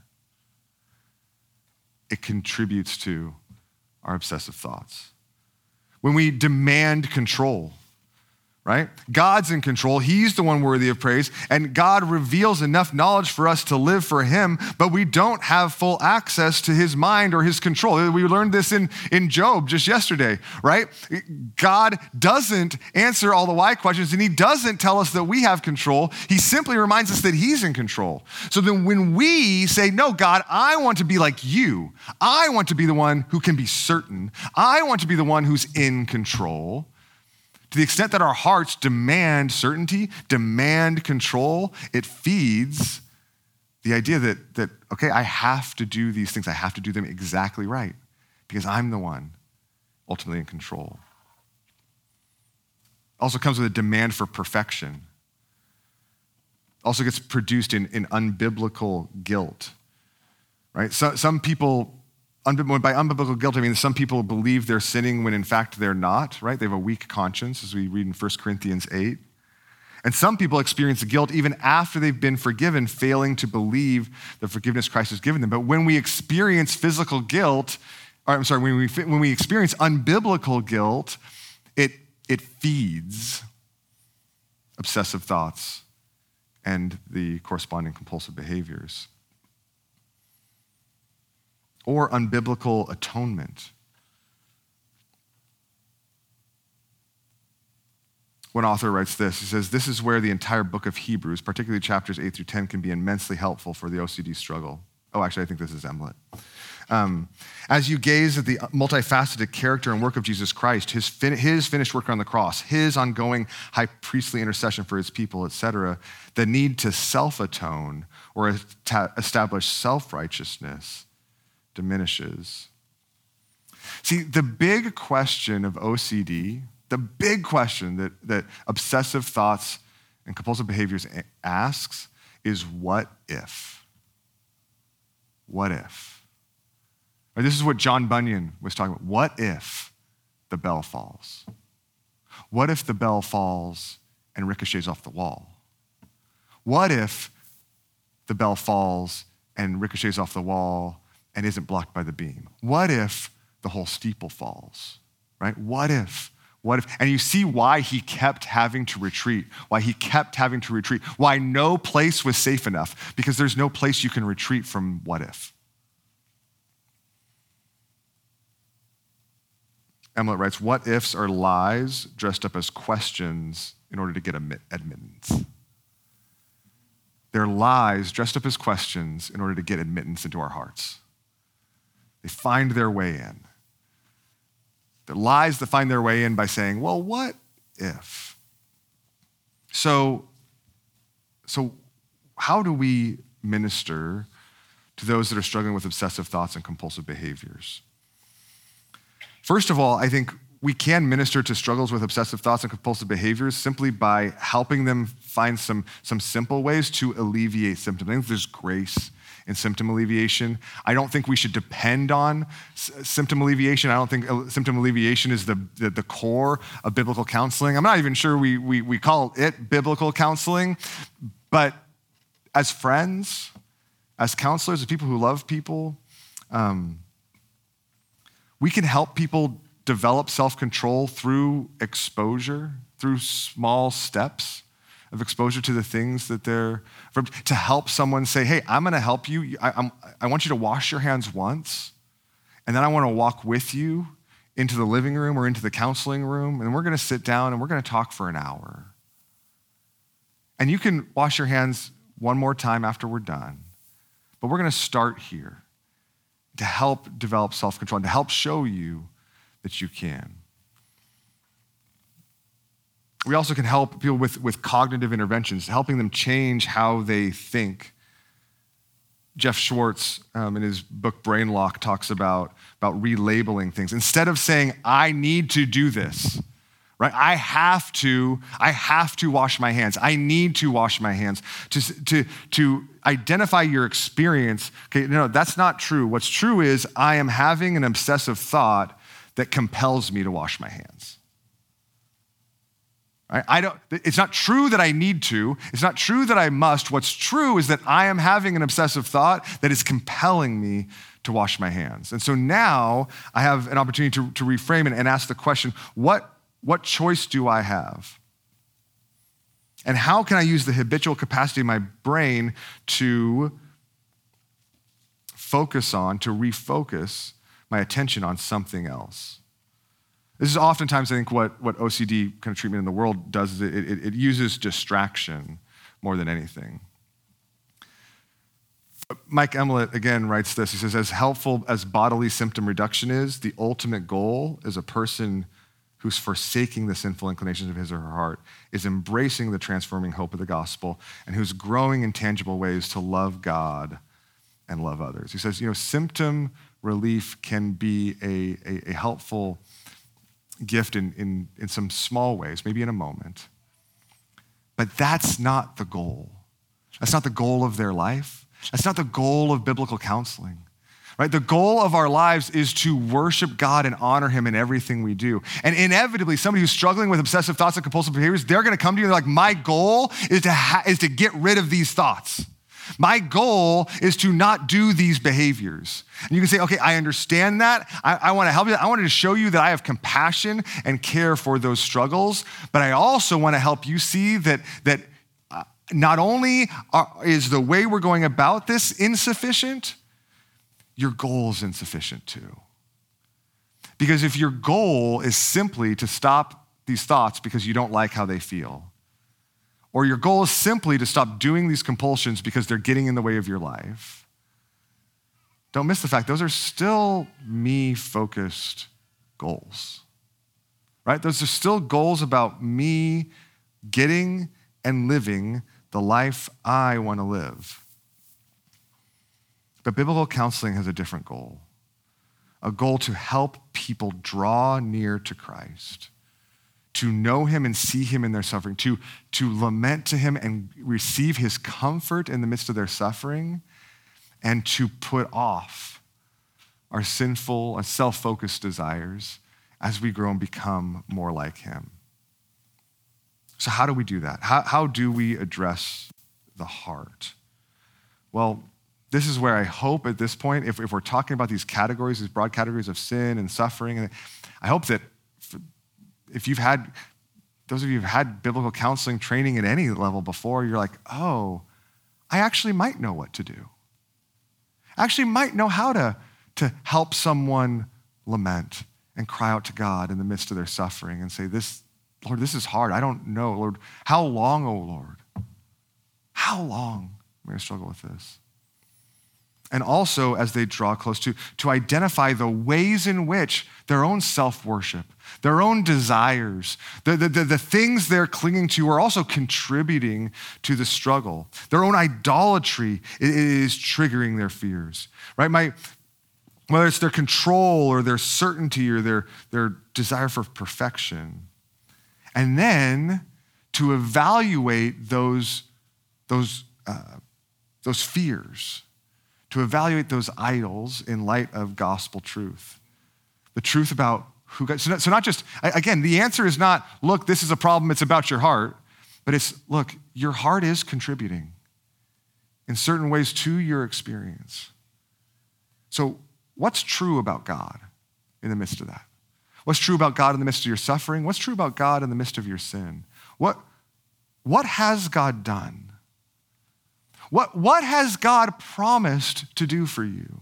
It contributes to our obsessive thoughts. When we demand control, right? God's in control. He's the one worthy of praise. And God reveals enough knowledge for us to live for him, but we don't have full access to his mind or his control. We learned this in Job just yesterday, right? God doesn't answer all the why questions, and he doesn't tell us that we have control. He simply reminds us that he's in control. So then when we say, no, God, I want to be like you. I want to be the one who can be certain. I want to be the one who's in control. To the extent that our hearts demand certainty, demand control, it feeds the idea that okay, I have to do these things. I have to do them exactly right because I'm the one ultimately in control. Also comes with a demand for perfection. Also gets produced in unbiblical guilt, right? So, some people, by unbiblical guilt, I mean some people believe they're sinning when in fact they're not, right? They have a weak conscience, as we read in 1 Corinthians 8. And some people experience guilt even after they've been forgiven, failing to believe the forgiveness Christ has given them. But when we experience physical guilt, when we experience unbiblical guilt, it feeds obsessive thoughts and the corresponding compulsive behaviors. Or unbiblical atonement. One author writes this, he says, this is where the entire book of Hebrews, particularly chapters 8 through 10, can be immensely helpful for the OCD struggle. Oh, actually, I think this is Emlet. As you gaze at the multifaceted character and work of Jesus Christ, his finished work on the cross, his ongoing high priestly intercession for his people, etc., the need to self-atone or establish self-righteousness diminishes. See, the big question of OCD, the big question that obsessive thoughts and compulsive behaviors asks is, what if? What if? Or this is what John Bunyan was talking about. What if the bell falls? What if the bell falls and ricochets off the wall? What if the bell falls and ricochets off the wall and isn't blocked by the beam? What if the whole steeple falls, right? What if? And you see why he kept having to retreat, why no place was safe enough, because there's no place you can retreat from what if. Emlet writes, what ifs are lies dressed up as questions in order to get admittance. They're lies dressed up as questions in order to get admittance into our hearts. They find their way in. They're lies that find their way in by saying, well, what if? So how do we minister to those that are struggling with obsessive thoughts and compulsive behaviors? First of all, I think we can minister to struggles with obsessive thoughts and compulsive behaviors simply by helping them find some simple ways to alleviate symptoms. I think there's grace in symptom alleviation. I don't think we should depend on symptom alleviation. I don't think symptom alleviation is the core of biblical counseling. I'm not even sure we call it biblical counseling, but as friends, as counselors, as people who love people, we can help people develop self-control through exposure, through small steps of exposure to the things that to help someone say, hey, I'm gonna help you. I want you to wash your hands once, and then I wanna walk with you into the living room or into the counseling room, and we're gonna sit down and we're gonna talk for an hour. And you can wash your hands one more time after we're done, but we're gonna start here to help develop self-control and to help show you that you can. We also can help people with cognitive interventions, helping them change how they think. Jeff Schwartz, in his book Brain Lock, talks about relabeling things. Instead of saying, I need to do this, right? I have to wash my hands. I need to wash my hands. To identify your experience, okay, no, that's not true. What's true is I am having an obsessive thought that compels me to wash my hands. Right? It's not true that I need to. It's not true that I must. What's true is that I am having an obsessive thought that is compelling me to wash my hands. And so now I have an opportunity to reframe it and ask the question, what choice do I have? And how can I use the habitual capacity of my brain to refocus my attention on something else? This is oftentimes, I think, what OCD kind of treatment in the world does, is it uses distraction more than anything. Mike Emlet, again, writes this. He says, as helpful as bodily symptom reduction is, the ultimate goal is a person who's forsaking the sinful inclinations of his or her heart, is embracing the transforming hope of the gospel, and who's growing in tangible ways to love God and love others. He says, symptom relief can be a helpful gift in some small ways, maybe in a moment. But that's not the goal. That's not the goal of their life. That's not the goal of biblical counseling. Right? The goal of our lives is to worship God and honor him in everything we do. And inevitably, somebody who's struggling with obsessive thoughts and compulsive behaviors, they're gonna come to you and they're like, my goal is to get rid of these thoughts. My goal is to not do these behaviors. And you can say, okay, I understand that. I wanna help you. I wanted to show you that I have compassion and care for those struggles, but I also wanna help you see that not only is the way we're going about this insufficient, your goal is insufficient too. Because if your goal is simply to stop these thoughts because you don't like how they feel, or your goal is simply to stop doing these compulsions because they're getting in the way of your life, don't miss the fact those are still me-focused goals, right? Those are still goals about me getting and living the life I want to live. But biblical counseling has a different goal, a goal to help people draw near to Christ, to know him and see him in their suffering, to lament to him and receive his comfort in the midst of their suffering, and to put off our sinful and self-focused desires as we grow and become more like him. So how do we do that? How do we address the heart? Well, this is where I hope at this point, if we're talking about these categories, these broad categories of sin and suffering, I hope that if you've had, those of you who've had biblical counseling training at any level before, you're like, oh, I actually might know what to do. I actually might know how to help someone lament and cry out to God in the midst of their suffering and say, Lord, this is hard. I don't know, Lord. How long, oh Lord? How long am I going to struggle with this? And also, as they draw close to identify the ways in which their own self-worship, their own desires, the things they're clinging to are also contributing to the struggle. Their own idolatry is triggering their fears, right? Whether it's their control or their certainty or their desire for perfection. And then to evaluate those fears, to evaluate those idols in light of gospel truth. The truth about who God, so not just, again, the answer is not, look, this is a problem, it's about your heart, but it's, look, your heart is contributing in certain ways to your experience. So what's true about God in the midst of that? What's true about God in the midst of your suffering? What's true about God in the midst of your sin? What has God done? What has God promised to do for you?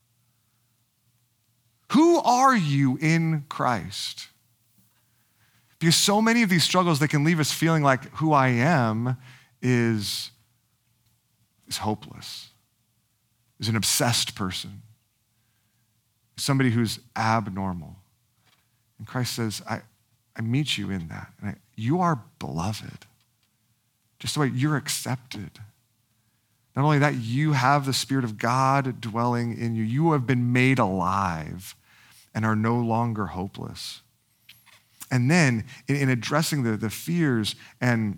Who are you in Christ? Because so many of these struggles, they can leave us feeling like who I am is hopeless, is an obsessed person, somebody who's abnormal. And Christ says, I meet you in that. And you are beloved. Just the way you're accepted. Not only that, you have the Spirit of God dwelling in you. You have been made alive and are no longer hopeless. And then in addressing the fears and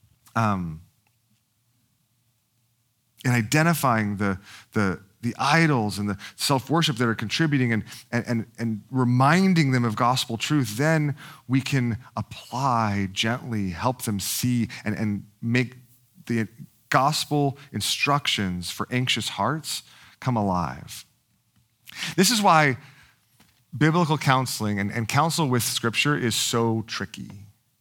in identifying the idols and the self-worship that are contributing and reminding them of gospel truth, then we can apply gently, help them see and make the gospel instructions for anxious hearts come alive. This is why biblical counseling and counsel with Scripture is so tricky.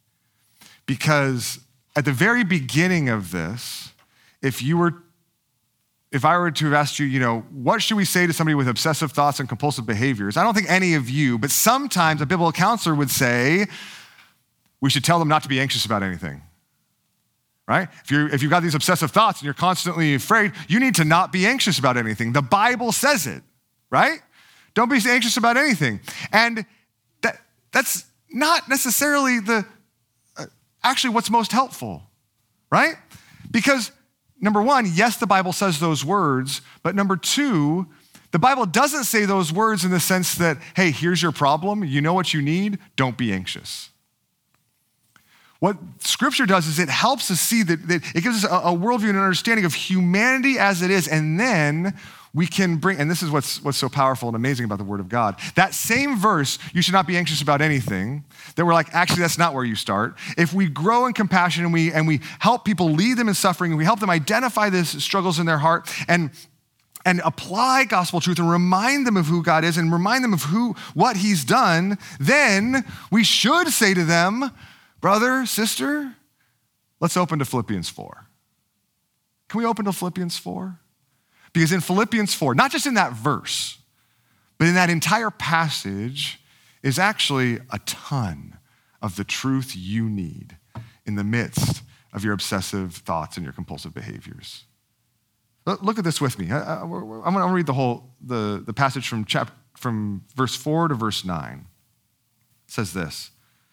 Because at the very beginning of this, if I were to have asked you, what should we say to somebody with obsessive thoughts and compulsive behaviors? I don't think any of you, but sometimes a biblical counselor would say, we should tell them not to be anxious about anything. Right? If you've got these obsessive thoughts and you're constantly afraid, you need to not be anxious about anything. The Bible says it, right? Don't be anxious about anything. And that's not necessarily actually what's most helpful, right? Because number one, yes, the Bible says those words, but number two, the Bible doesn't say those words in the sense that, hey, here's your problem, you know what you need, don't be anxious. What Scripture does is it helps us see that it gives us a worldview and an understanding of humanity as it is, and then we can bring, and this is what's so powerful and amazing about the Word of God. That same verse, you should not be anxious about anything, that we're like, actually, that's not where you start. If we grow in compassion and we help people, lead them in suffering, and we help them identify the struggles in their heart and apply gospel truth and remind them of who God is and remind them of what He's done, then we should say to them, brother, sister, let's open to Philippians 4. Can we open to Philippians 4? Because in Philippians 4, not just in that verse, but in that entire passage is actually a ton of the truth you need in the midst of your obsessive thoughts and your compulsive behaviors. Look at this with me. I'm going to read the passage from verse 4 to verse 9. It says this: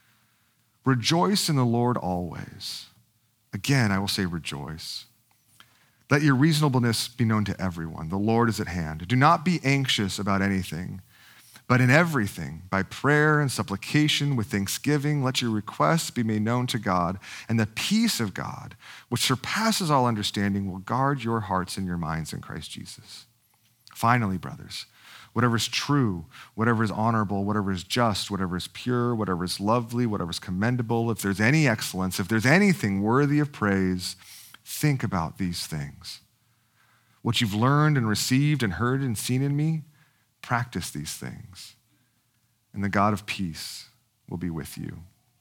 rejoice in the Lord always. Again, I will say rejoice. Let your reasonableness be known to everyone. The Lord is at hand. Do not be anxious about anything, But in everything, by prayer and supplication with thanksgiving, let your requests be made known to God, and the peace of God, which surpasses all understanding, will guard your hearts and your minds in Christ Jesus. Finally, brothers, whatever is true, whatever is honorable, whatever is just, whatever is pure, whatever is lovely, whatever is commendable, if there's any excellence, if there's anything worthy of praise, think about these things. What you've learned and received and heard and seen in me, practice these things, and the God of peace will be with you.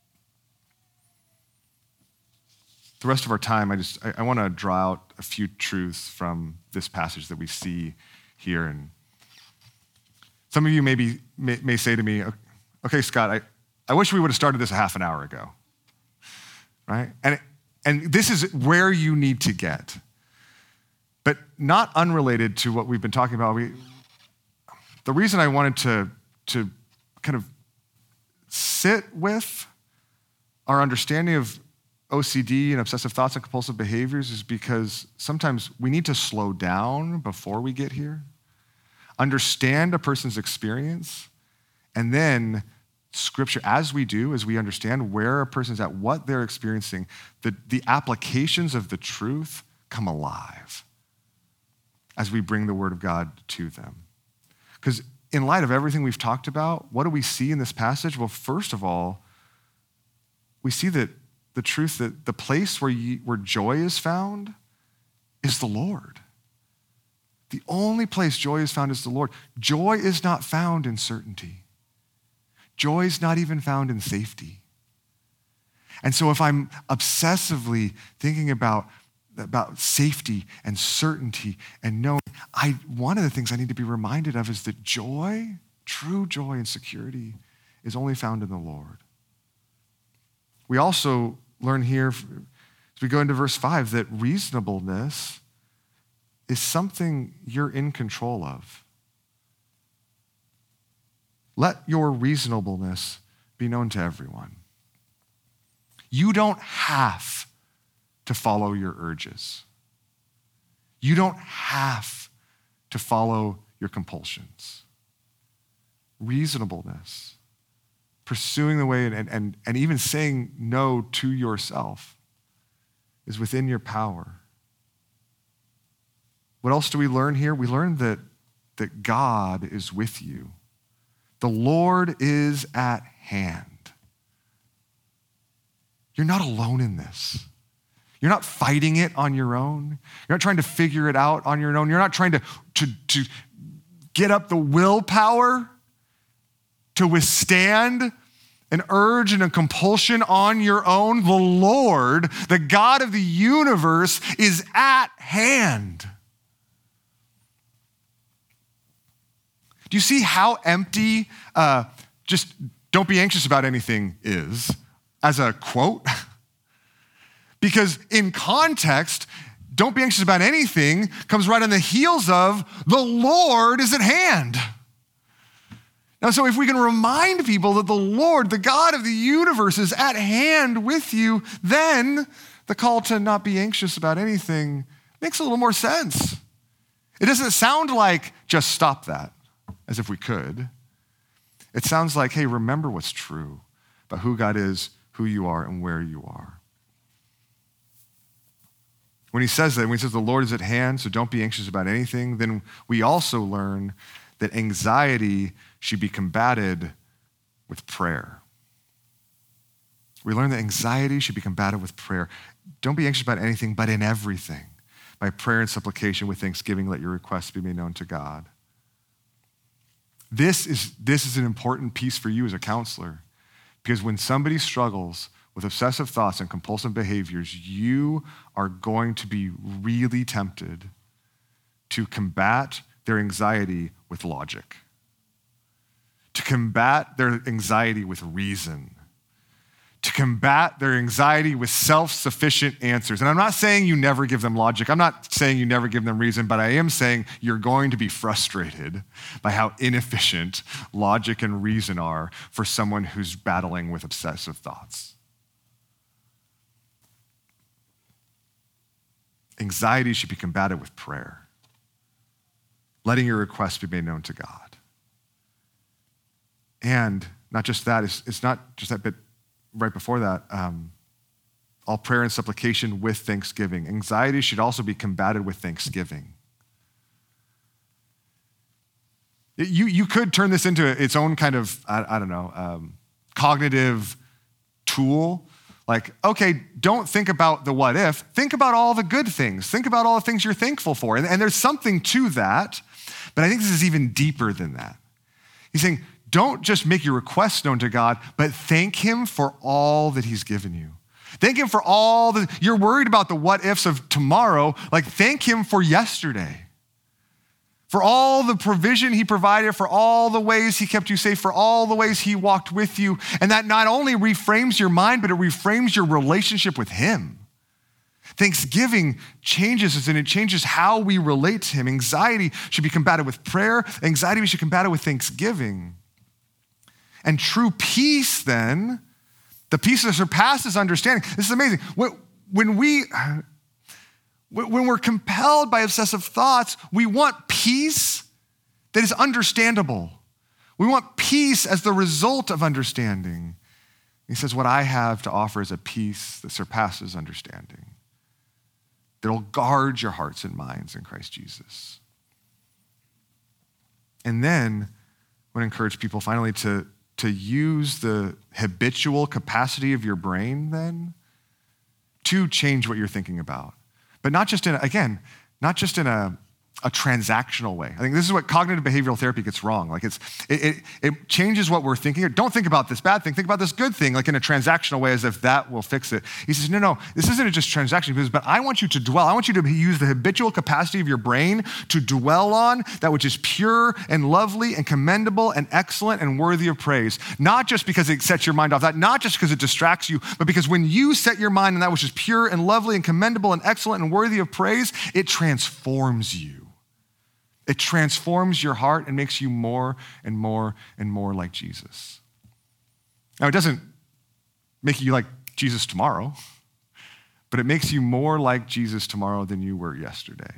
The rest of our time, I want to draw out a few truths from this passage that we see here. And some of you may say to me, okay, Scott, I wish we would have started this a half an hour ago, right? And this is where you need to get. But not unrelated to what we've been talking about, the reason I wanted to kind of sit with our understanding of OCD and obsessive thoughts and compulsive behaviors is because sometimes we need to slow down before we get here, understand a person's experience, and then Scripture, as we understand where a person's at, what they're experiencing, the applications of the truth come alive as we bring the Word of God to them. Because in light of everything we've talked about, what do we see in this passage? Well, first of all, we see that the truth that the place where joy is found is the Lord. The only place joy is found is the Lord. Joy is not found in certainty. Joy is not even found in safety. And so if I'm obsessively thinking about safety and certainty and knowing, one of the things I need to be reminded of is that joy, true joy and security, is only found in the Lord. We also learn here, as we go into verse 5, that reasonableness is something you're in control of. Let your reasonableness be known to everyone. You don't have to follow your urges. You don't have to follow your compulsions. Reasonableness, pursuing the way and even saying no to yourself is within your power. What else do we learn here? We learn that God is with you. The Lord is at hand. You're not alone in this. You're not fighting it on your own. You're not trying to figure it out on your own. You're not trying to get up the willpower to withstand an urge and a compulsion on your own. The Lord, the God of the universe, is at hand. Do you see how empty just don't be anxious about anything is as a quote? Because in context, don't be anxious about anything comes right on the heels of the Lord is at hand. Now, so if we can remind people that the Lord, the God of the universe, is at hand with you, then the call to not be anxious about anything makes a little more sense. It doesn't sound like just stop that, as if we could. It sounds like, hey, remember what's true about who God is, who you are, and where you are. When he says that, when he says the Lord is at hand, so don't be anxious about anything, then we also learn that anxiety should be combated with prayer. We learn that anxiety should be combated with prayer. Don't be anxious about anything, but in everything. By prayer and supplication with thanksgiving, let your requests be made known to God. This is an important piece for you as a counselor, because when somebody struggles with obsessive thoughts and compulsive behaviors, you are going to be really tempted to combat their anxiety with logic, to combat their anxiety with reason, to combat their anxiety with self-sufficient answers. And I'm not saying you never give them logic. I'm not saying you never give them reason, but I am saying you're going to be frustrated by how inefficient logic and reason are for someone who's battling with obsessive thoughts. Anxiety should be combated with prayer, letting your requests be made known to God. And not just that, it's not just that bit right before that. All prayer and supplication with thanksgiving. Anxiety should also be combated with thanksgiving. You could turn this into its own kind of, cognitive tool. Like, okay, don't think about the what if. Think about all the good things. Think about all the things you're thankful for. And there's something to that, but I think this is even deeper than that. He's saying, don't just make your requests known to God, but thank him for all that he's given you. Thank him for you're worried about the what ifs of tomorrow, like thank him for yesterday. For all the provision he provided, for all the ways he kept you safe, for all the ways he walked with you. And that not only reframes your mind, but it reframes your relationship with him. Thanksgiving changes us, and it changes how we relate to him. Anxiety should be combated with prayer. Anxiety we should combat it with thanksgiving. And true peace then, the peace that surpasses understanding. This is amazing. When we're compelled by obsessive thoughts, we want peace that is understandable. We want peace as the result of understanding. He says, what I have to offer is a peace that surpasses understanding, that will guard your hearts and minds in Christ Jesus. And then I want to encourage people finally to use the habitual capacity of your brain then to change what you're thinking about. But not just in a transactional way. I think this is what cognitive behavioral therapy gets wrong. Like it changes what we're thinking. Don't think about this bad thing, think about this good thing, like in a transactional way as if that will fix it. He says, no, this isn't just transaction, but I want you to dwell. I want you to use the habitual capacity of your brain to dwell on that which is pure and lovely and commendable and excellent and worthy of praise. Not just because it sets your mind off that, not just because it distracts you, but because when you set your mind on that which is pure and lovely and commendable and excellent and worthy of praise, it transforms you. It transforms your heart and makes you more and more and more like Jesus. Now, it doesn't make you like Jesus tomorrow, but it makes you more like Jesus tomorrow than you were yesterday.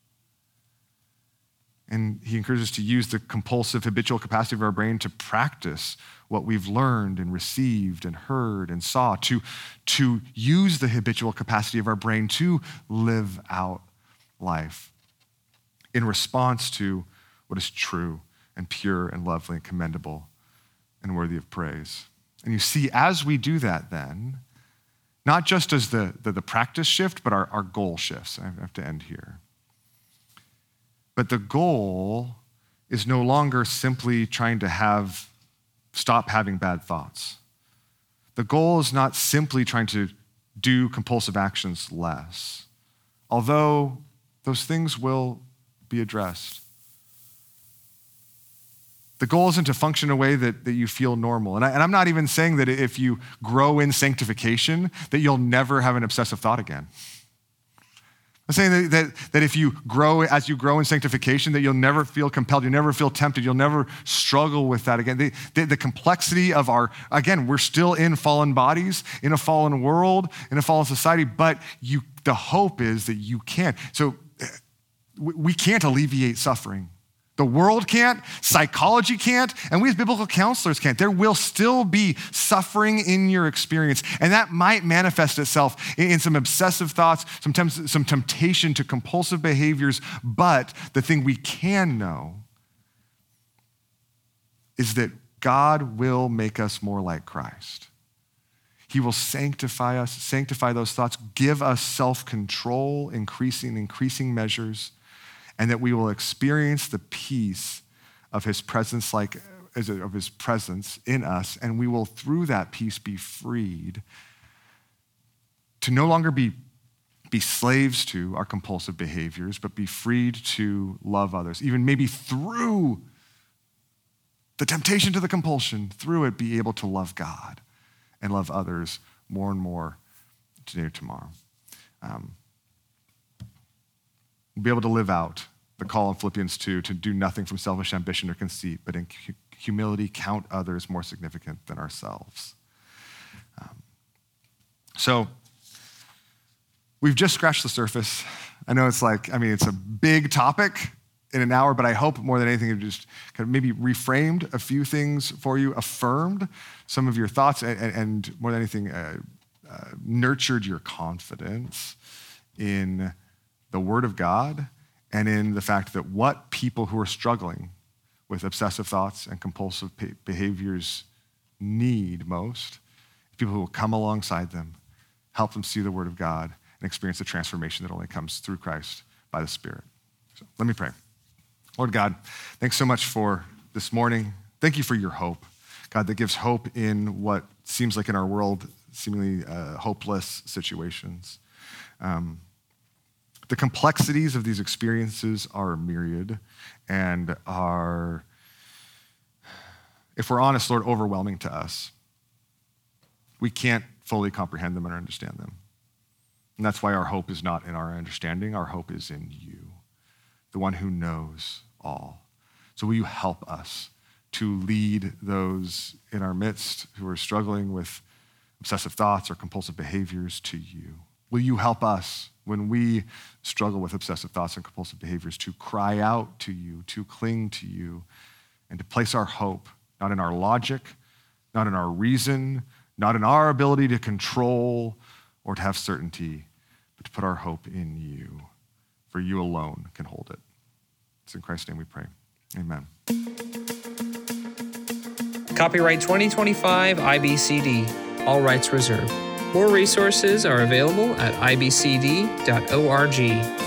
And he encourages us to use the compulsive, habitual capacity of our brain to practice what we've learned and received and heard and saw, to use the habitual capacity of our brain to live out life in response to what is true and pure and lovely and commendable and worthy of praise. And you see, as we do that then, not just as the practice shift, but our goal shifts. I have to end here. But the goal is no longer simply trying to stop having bad thoughts. The goal is not simply trying to do compulsive actions less, although those things will be addressed. The goal isn't to function in a way that you feel normal. And I'm not even saying that if you grow in sanctification, that you'll never have an obsessive thought again. I'm saying that if you grow, as you grow in sanctification, that you'll never feel compelled, you'll never feel tempted, you'll never struggle with that again. The complexity of we're still in fallen bodies, in a fallen world, in a fallen society, but the hope is that you can. So we can't alleviate suffering. The world can't, psychology can't, and we as biblical counselors can't. There will still be suffering in your experience, and that might manifest itself in some obsessive thoughts, sometimes some temptation to compulsive behaviors, but the thing we can know is that God will make us more like Christ. He will sanctify us, sanctify those thoughts, give us self-control, increasing measures, and that we will experience the peace of his presence, of his presence in us, and we will through that peace be freed to no longer be slaves to our compulsive behaviors, but be freed to love others, even maybe through the temptation to the compulsion, through it be able to love God and love others more and more today or tomorrow. Be able to live out the call in Philippians 2 to do nothing from selfish ambition or conceit, but in humility count others more significant than ourselves. So we've just scratched the surface. I know it's a big topic, in an hour, but I hope more than anything, it just kind of maybe reframed a few things for you, affirmed some of your thoughts, and more than anything, nurtured your confidence in the Word of God and in the fact that what people who are struggling with obsessive thoughts and compulsive behaviors need most, people who will come alongside them, help them see the Word of God, and experience the transformation that only comes through Christ by the Spirit. So let me pray. Lord God, thanks so much for this morning. Thank you for your hope, God, that gives hope in what seems like in our world, seemingly hopeless situations. The complexities of these experiences are myriad and are, if we're honest, Lord, overwhelming to us. We can't fully comprehend them and understand them. And that's why our hope is not in our understanding. Our hope is in you, the one who knows all. So will you help us to lead those in our midst who are struggling with obsessive thoughts or compulsive behaviors to you? Will you help us when we struggle with obsessive thoughts and compulsive behaviors to cry out to you, to cling to you, and to place our hope not in our logic, not in our reason, not in our ability to control or to have certainty, but to put our hope in you, for you alone can hold it. It's in Christ's name we pray. Amen. Copyright 2025 IBCD. All rights reserved. More resources are available at ibcd.org.